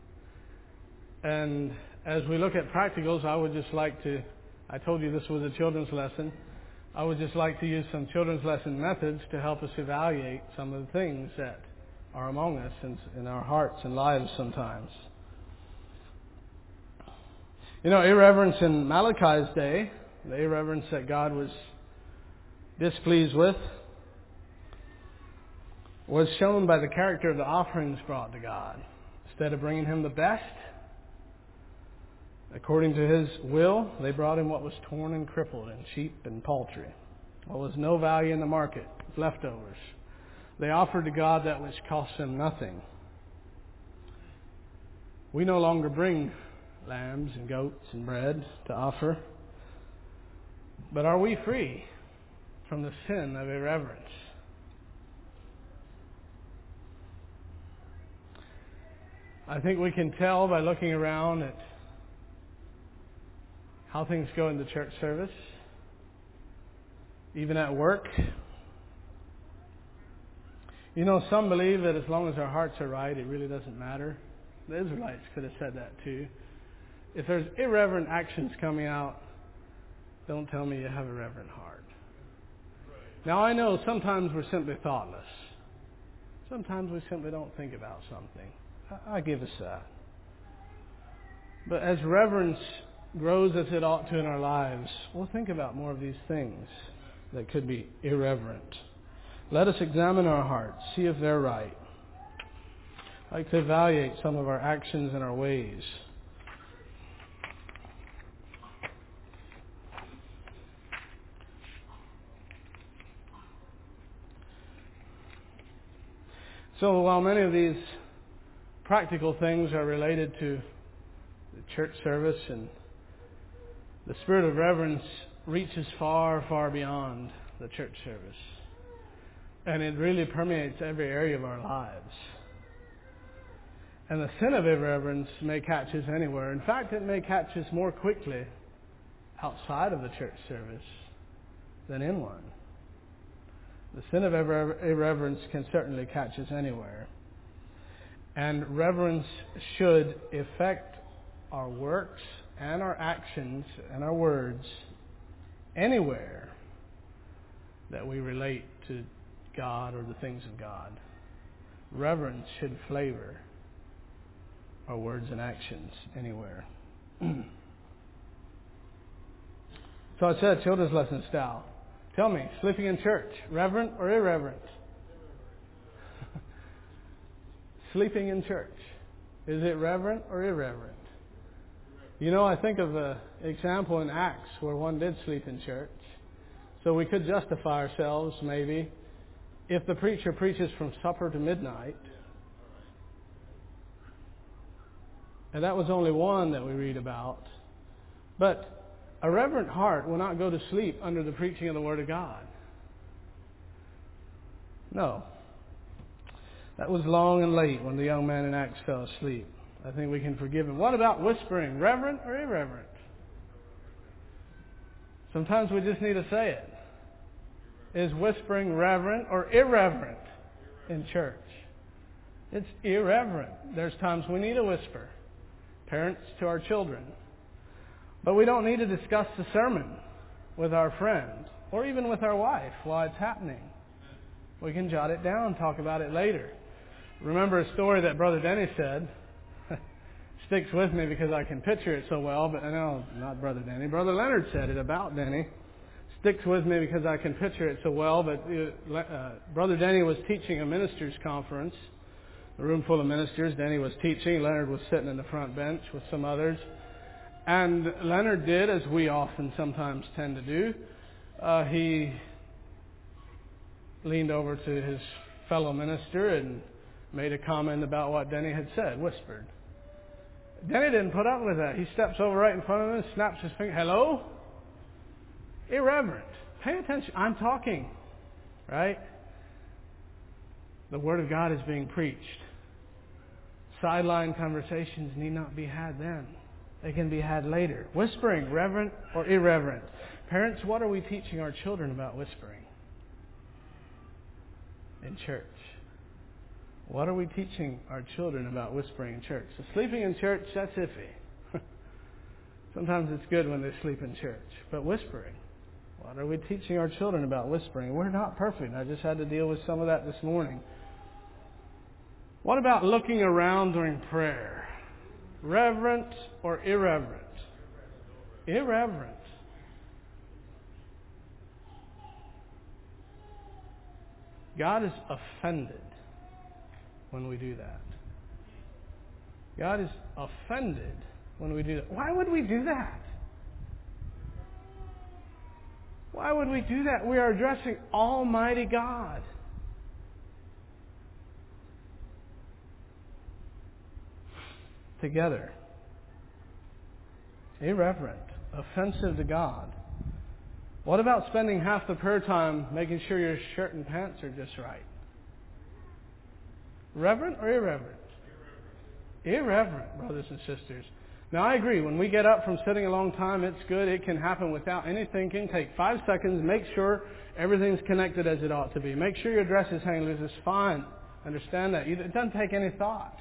And as we look at practicals, I would just like to, I told you this was a children's lesson. I would just like to use some children's lesson methods to help us evaluate some of the things that are among us in our hearts and lives sometimes. Irreverence in Malachi's day, the irreverence that God was displeased with, was shown by the character of the offerings brought to God. Instead of bringing Him the best, according to His will, they brought Him what was torn and crippled and cheap and paltry, what was no value in the market, leftovers. They offered to God that which cost them nothing. We no longer bring lambs and goats and bread to offer. But are we free from the sin of irreverence? I think we can tell by looking around at how things go in the church service, even at work. Some believe that as long as our hearts are right, it really doesn't matter. The Israelites could have said that too. If there's irreverent actions coming out, don't tell me you have a reverent heart. Now I know sometimes we're simply thoughtless. Sometimes we simply don't think about something. I give us that. But as reverence grows as it ought to in our lives, we'll think about more of these things that could be irreverent. Let us examine our hearts, see if they're right. I'd like to evaluate some of our actions and our ways. So while many of these practical things are related to the church service, and the spirit of reverence reaches far, far beyond the church service. And it really permeates every area of our lives. And the sin of irreverence may catch us anywhere. In fact, it may catch us more quickly outside of the church service than in one. The sin of irreverence can certainly catch us anywhere. And reverence should affect our works and our actions and our words anywhere that we relate to God or the things of God. Reverence should flavor our words and actions anywhere. So I said, children's lesson style. Tell me, sleeping in church, reverent or irreverent? Sleeping in church. Is it reverent or irreverent? You know, I think of an example in Acts where one did sleep in church. So we could justify ourselves, maybe, if the preacher preaches from supper to midnight. And that was only one that we read about. But a reverent heart will not go to sleep under the preaching of the Word of God. No. That was long and late when the young man in Acts fell asleep. I think we can forgive him. What about whispering? Reverent or irreverent? Sometimes we just need to say it. Is whispering reverent or irreverent in church? It's irreverent. There's times we need to whisper. Parents to our children. But we don't need to discuss the sermon with our friend or even with our wife while it's happening. We can jot it down, talk about it later. Remember a story that Brother Denny said. Sticks with me because I can picture it so well, but no, not Brother Denny. Brother Leonard said it about Denny. Sticks with me because I can picture it so well, but Brother Denny was teaching a ministers' conference, a room full of ministers. Denny was teaching. Leonard was sitting in the front bench with some others. And Leonard did, as we often sometimes tend to do, he leaned over to his fellow minister and made a comment about what Denny had said, whispered. Denny didn't put up with that. He steps over right in front of him and snaps his finger. Hello? Irreverent. Pay attention. I'm talking. Right? The Word of God is being preached. Sideline conversations need not be had then. They can be had later. Whispering, reverent or irreverent? Parents, what are we teaching our children about whispering in church? What are we teaching our children about whispering in church? So sleeping in church, that's iffy. Sometimes it's good when they sleep in church. But whispering, what are we teaching our children about whispering? We're not perfect. I just had to deal with some of that this morning. What about looking around during prayer? Reverent or irreverent? Irreverent. God is offended when we do that. God is offended when we do that. Why would we do that? Why would we do that? We are addressing Almighty God. Together. Irreverent. Offensive to God. What about spending half the prayer time making sure your shirt and pants are just right? Reverent or irreverent? Irreverent, brothers and sisters. Now I agree, when we get up from sitting a long time, it's good. It can happen without any thinking. Take 5 seconds, make sure everything's connected as it ought to be. Make sure your dress is hanging loose. It's fine. Understand that. It doesn't take any thought.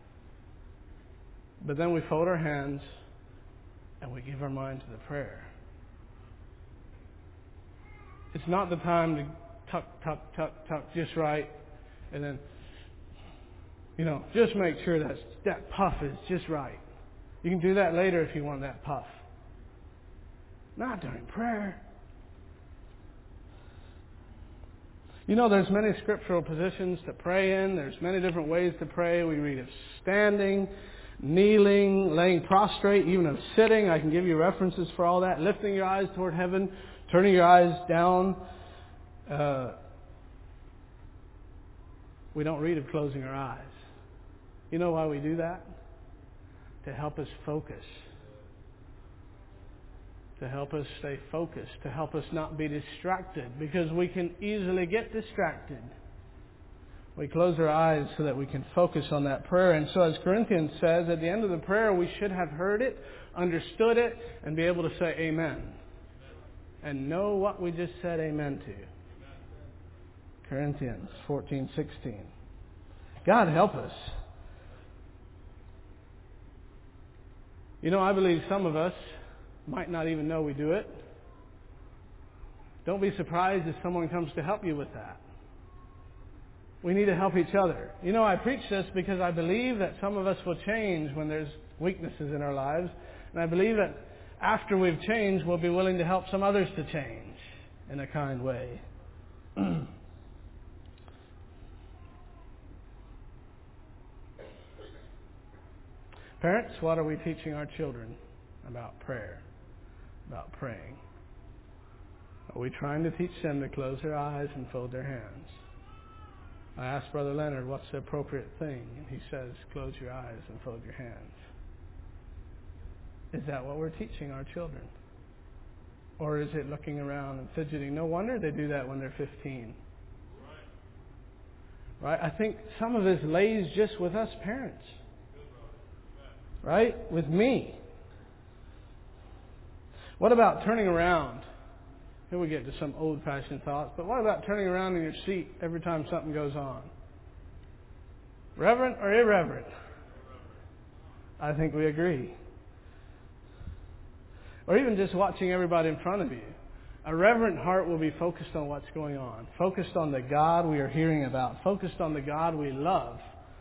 But then we fold our hands and we give our mind to the prayer. It's not the time to tuck just right, and then, just make sure that puff is just right. You can do that later if you want that puff. Not during prayer. There's many scriptural positions to pray in. There's many different ways to pray. We read of standing, kneeling, laying prostrate, even of sitting. I can give you references for all that. Lifting your eyes toward heaven, turning your eyes down. We don't read of closing our eyes. You know why we do that? To help us focus. To help us stay focused. To help us not be distracted. Because we can easily get distracted. We close our eyes so that we can focus on that prayer. And so as Corinthians says, at the end of the prayer, we should have heard it, understood it, and be able to say amen. and know what we just said amen to. Corinthians 14:16. God help us. You know, I believe some of us might not even know we do it. Don't be surprised if someone comes to help you with that. We need to help each other. You know, I preach this because I believe that some of us will change when there's weaknesses in our lives. And I believe that after we've changed, we'll be willing to help some others to change in a kind way. Parents, what are we teaching our children about prayer, about praying? Are we trying to teach them to close their eyes and fold their hands? I asked Brother Leonard, what's the appropriate thing? And he says, close your eyes and fold your hands. Is that what we're teaching our children? Or is it looking around and fidgeting? No wonder they do that when they're 15. Right? I think some of this lays just with us parents. Right? With me. What about turning around? Here we get to some old-fashioned thoughts, but what about turning around in your seat every time something goes on? Reverent or irreverent? I think we agree. Or even just watching everybody in front of you. A reverent heart will be focused on what's going on, focused on the God we are hearing about, focused on the God we love.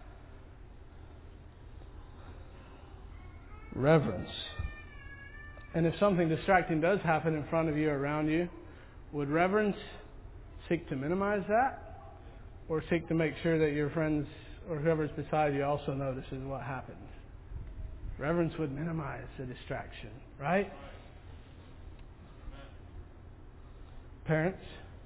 Reverence. And if something distracting does happen in front of you or around you, would reverence seek to minimize that? Or seek to make sure that your friends or whoever's beside you also notices what happens? Reverence would minimize the distraction, right? Parents,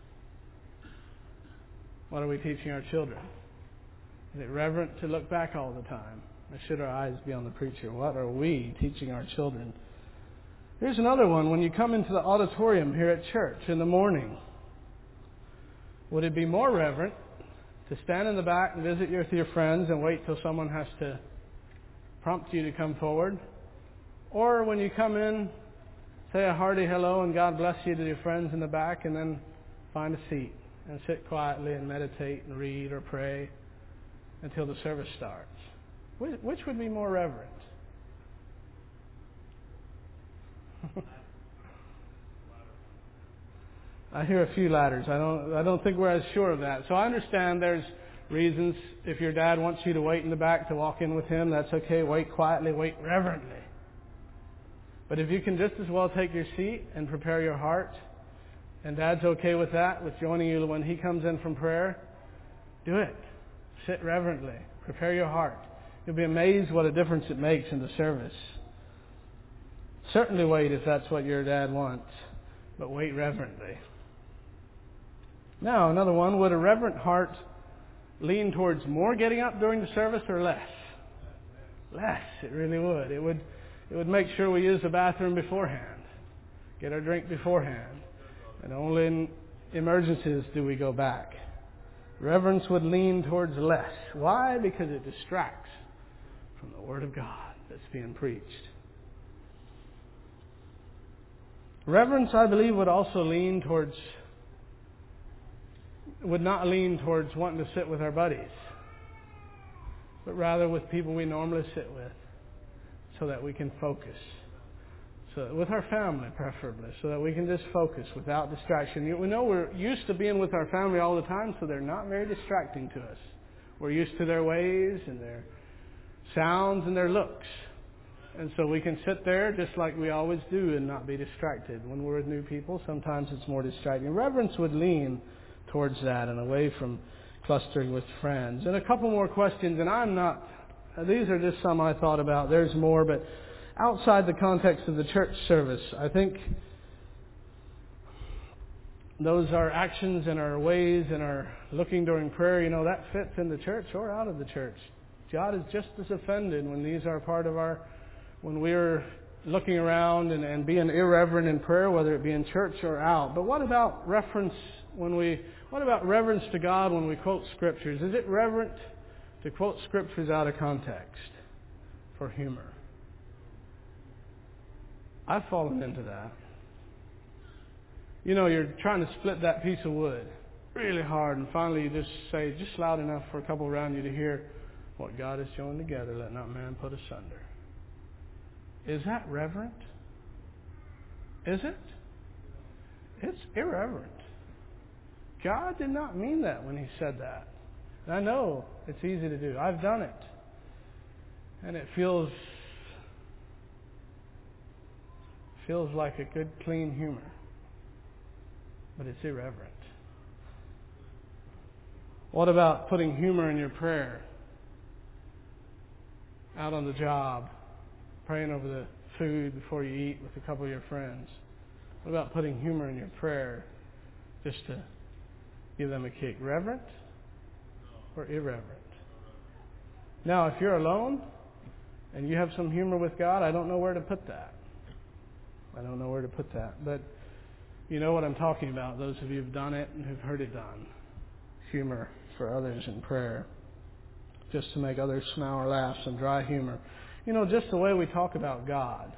what are we teaching our children? Is it reverent to look back all the time? Or should our eyes be on the preacher? What are we teaching our children? Here's another one. When you come into the auditorium here at church in the morning, would it be more reverent to stand in the back and visit with your friends and wait till someone has to prompt you to come forward? Or when you come in, say a hearty hello and God bless you to your friends in the back, and then find a seat and sit quietly and meditate and read or pray until the service starts? Which would be more reverent? I hear a few ladders. I don't think we're as sure of that. So I understand there's reasons. If your dad wants you to wait in the back to walk in with him, that's okay. Wait quietly, wait reverently. But if you can just as well take your seat and prepare your heart, and Dad's okay with that, with joining you when he comes in from prayer, do it. Sit reverently. Prepare your heart. You'll be amazed what a difference it makes in the service. Certainly wait if that's what your dad wants, but wait reverently. Now, another one. Would a reverent heart lean towards more getting up during the service or less? Less. It really would. It would make sure we use the bathroom beforehand, get our drink beforehand, and only in emergencies do we go back. Reverence would lean towards less. Why? Because it distracts from the Word of God that's being preached. Reverence, I believe, would also would not lean towards wanting to sit with our buddies, but rather with people we normally sit with, so that we can focus. So with our family, preferably, so that we can just focus without distraction. We know we're used to being with our family all the time, so they're not very distracting to us. We're used to their ways and their sounds and their looks. And so we can sit there just like we always do and not be distracted. When we're with new people, sometimes it's more distracting. Reverence would lean towards that and away from clustering with friends. And a couple more questions, and these are just some I thought about. There's more, but outside the context of the church service, I think those are actions and our ways and our looking during prayer, that fits in the church or out of the church. God is just as offended when these are part of when we're looking around and being irreverent in prayer, whether it be in church or out. But what about reverence to God when we quote scriptures? Is it reverent to quote scriptures out of context for humor? I've fallen into that. You know, you're trying to split that piece of wood really hard, and finally you just say, just loud enough for a couple around you to hear, what God has joined together, let not man put asunder. Is that reverent? Is it? It's irreverent. God did not mean that when He said that. And I know it's easy to do. I've done it. And it feels like a good, clean humor. But it's irreverent. What about putting humor in your prayer? Out on the job, praying over the food before you eat with a couple of your friends. What about putting humor in your prayer just to give them a kick? Reverent or irreverent? Now, if you're alone and you have some humor with God, I don't know where to put that. But you know what I'm talking about, those of you who've done it and who've heard it done. Humor for others in prayer. Just to make others smile or laugh, some dry humor. You know, just the way we talk about God.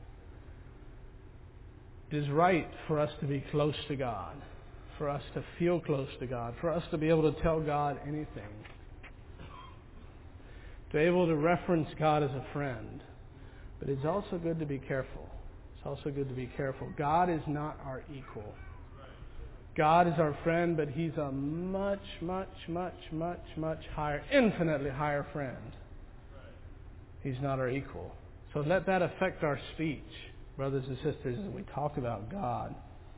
It is right for us to be close to God, for us to feel close to God, for us to be able to tell God anything, to be able to reference God as a friend. But it's also good to be careful. God is not our equal. God is our friend, but He's a much higher, infinitely higher friend. He's not our equal. So let that affect our speech, brothers and sisters, as we talk about God.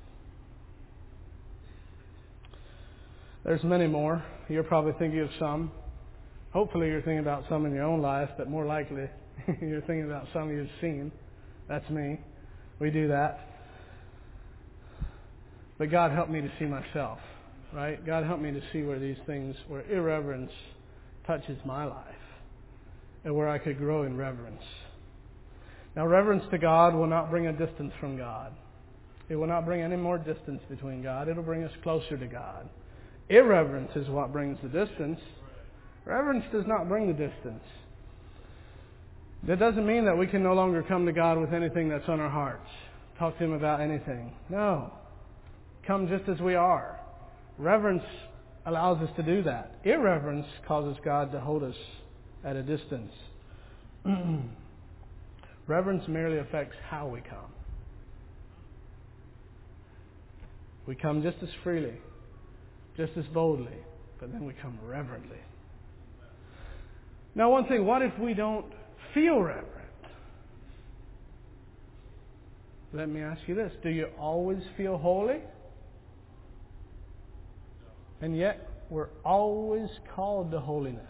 There's many more. You're probably thinking of some. Hopefully you're thinking about some in your own life, but more likely you're thinking about some you've seen. That's me. We do that. But God help me to see myself, right? God help me to see where these things, where irreverence touches my life and where I could grow in reverence. Now, reverence to God will not bring a distance from God. It will not bring any more distance between God. It will bring us closer to God. Irreverence is what brings the distance. Reverence does not bring the distance. That doesn't mean that we can no longer come to God with anything that's on our hearts. Talk to Him about anything. No. Come just as we are. Reverence allows us to do that. Irreverence causes God to hold us at a distance. Reverence merely affects how we come. We come just as freely, just as boldly, but then we come reverently. Now, one thing, what if we don't feel reverent? Let me ask you this. Do you always feel holy? And yet, we're always called to holiness.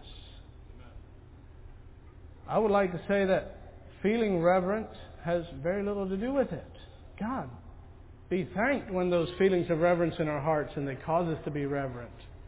I would like to say that feeling reverent has very little to do with it. God, be thanked when those feelings of reverence in our hearts and they cause us to be reverent.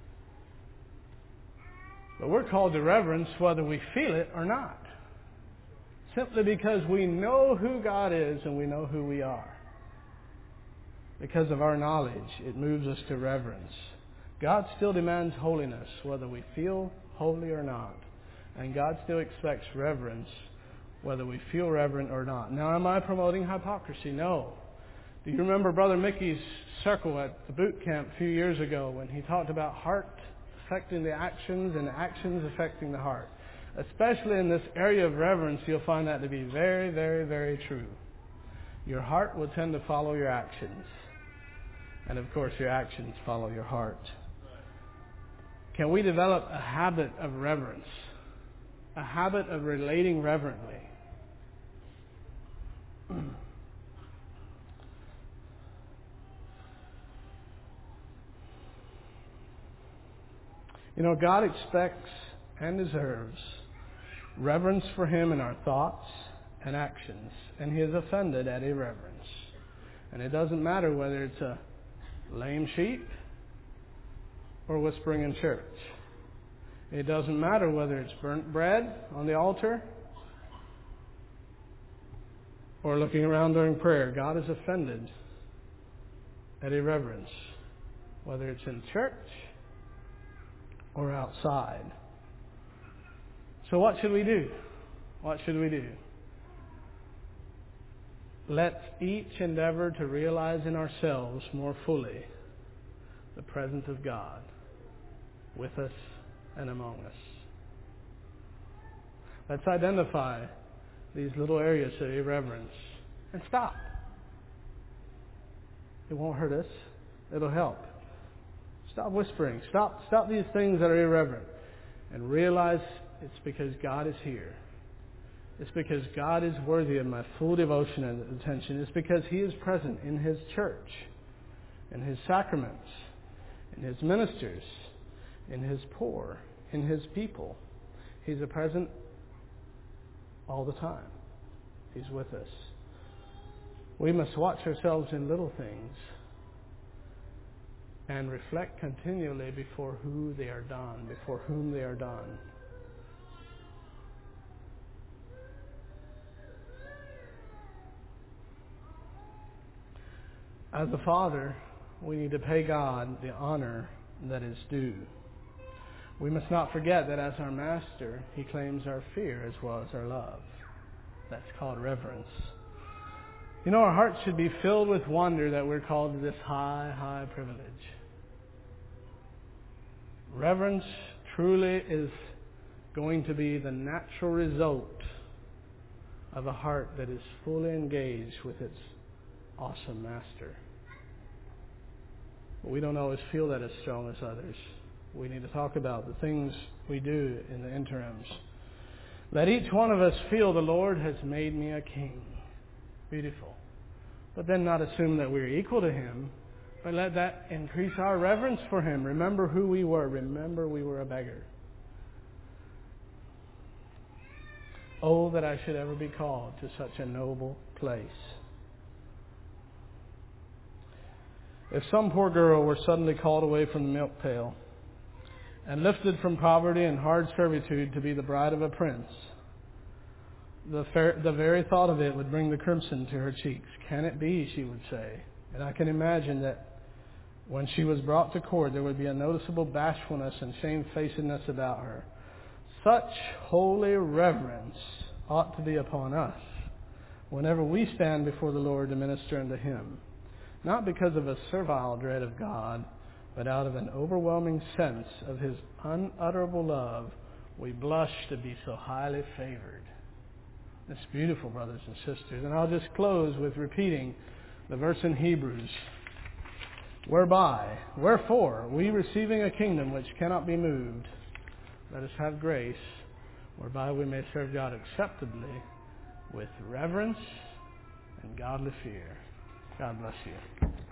But we're called to reverence whether we feel it or not. Simply because we know who God is and we know who we are. Because of our knowledge, it moves us to reverence. God still demands holiness, whether we feel holy or not. And God still expects reverence, whether we feel reverent or not. Now, am I promoting hypocrisy? No. Do you remember Brother Mickey's circle at the boot camp a few years ago when he talked about heart affecting the actions and actions affecting the heart? Especially in this area of reverence, you'll find that to be very, very, very true. Your heart will tend to follow your actions. And of course, your actions follow your heart. Can we develop a habit of reverence? A habit of relating reverently? You know, God expects and deserves reverence for Him in our thoughts and actions. And He is offended at irreverence. And it doesn't matter whether it's a lame sheep or whispering in church. It doesn't matter whether it's burnt bread on the altar or looking around during prayer. God is offended at irreverence, whether it's in church or outside. So what should we do? What should we do? let's each endeavor to realize in ourselves more fully the presence of God with us and among us. Let's identify these little areas of irreverence and stop. It won't hurt us. It'll help. Stop whispering. Stop these things that are irreverent. And realize it's because God is here. It's because God is worthy of my full devotion and attention. It's because He is present in His church, in His sacraments, in His ministers, in His poor, in His people. He's present all the time. He's with us. We must watch ourselves in little things and reflect continually before whom they are done. As a father, we need to pay God the honor that is due. We must not forget that as our master, He claims our fear as well as our love. That's called reverence. You know, our hearts should be filled with wonder that we're called to this high privilege. Reverence truly is going to be the natural result of a heart that is fully engaged with its awesome master. But we don't always feel that as strong as others. We need to talk about the things we do in the interims. Let each one of us feel the Lord has made me a king. Beautiful. But then not assume that we're equal to Him, but let that increase our reverence for Him. Remember who we were. Remember we were a beggar. Oh, that I should ever be called to such a noble place. If some poor girl were suddenly called away from the milk pail and lifted from poverty and hard servitude to be the bride of a prince, the very thought of it would bring the crimson to her cheeks. Can it be, she would say. And I can imagine that when she was brought to court, there would be a noticeable bashfulness and shamefacedness about her. Such holy reverence ought to be upon us whenever we stand before the Lord to minister unto Him. Not because of a servile dread of God, but out of an overwhelming sense of His unutterable love, we blush to be so highly favored. It's beautiful, brothers and sisters. And I'll just close with repeating the verse in Hebrews. Wherefore, we receiving a kingdom which cannot be moved, let us have grace, whereby we may serve God acceptably with reverence and godly fear. God bless you.